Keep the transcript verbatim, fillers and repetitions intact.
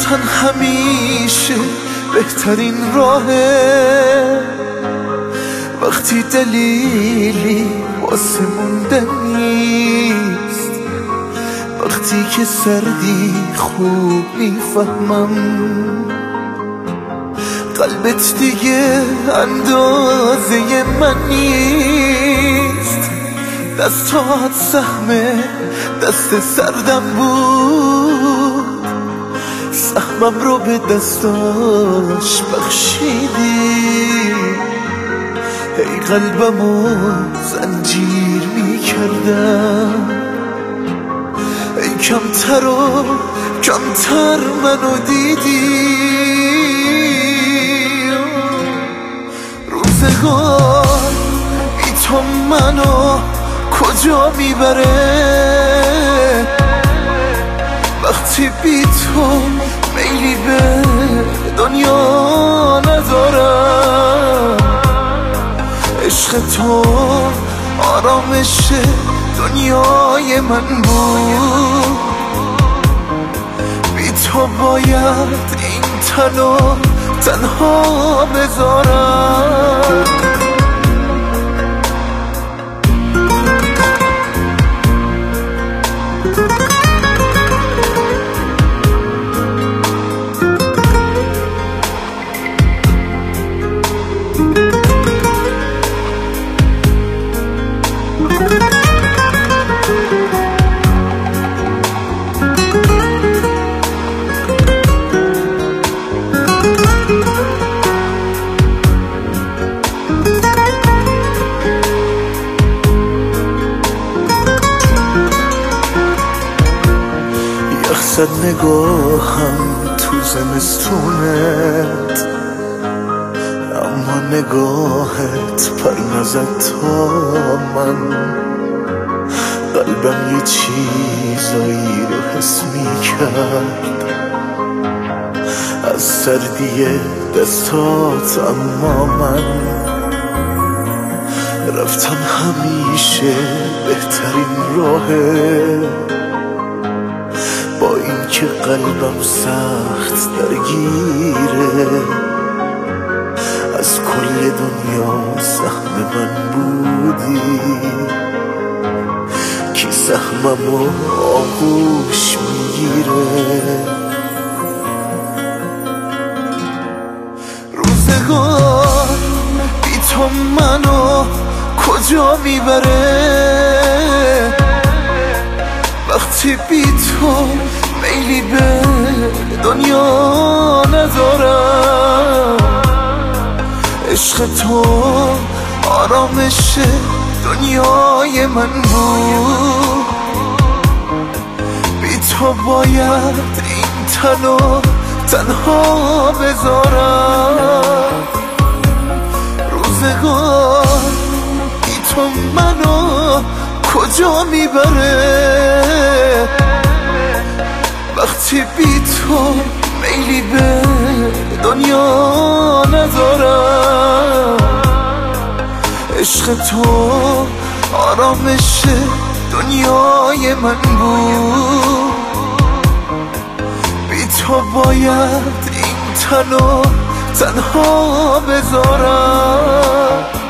رفتن همیشه بهترین راهه، وقتی دلیلی واسه موندن نیست، وقتی که سردی خوب میفهمم قلبت دیگه اندازه من نیست. دستات سهم دست سردم بود، سهمم رو به دستاش بخشیدی. ای قلبمو زنجیر میکردم، ای کمتر و کمتر منو دیدی. روزگار بی تو منو کجا میبره، وقتی بی تو میلی به دنیا ندارم. عشق تو آرامش دنیای من بود، بی تو باید این تنو تنها بذارم. صد نگاهم تو زمستونت، اما نگاهت پر نزد تا من. قلبم یه چیزایی رو حس میکرد از سردی دستات، اما من رفتن همیشه بهترین راهه. با این که قلبم سخت درگیره، از کل دنیا سهم من بودی. کی سهممو آغوش میگیره. روزگار بی تو منو کجا میبره، وقتی بی تو میلی به دنیا ندارم. عشق تو آرامش دنیای من بود، بی تو باید این تنو تنها بذارم. روزگار بی تو منو کجا میبره، وقتی بی تو میلی به دنیا ندارم. عشق تو آرامش دنیای من بود، بی تو باید این تنو تنها بذارم.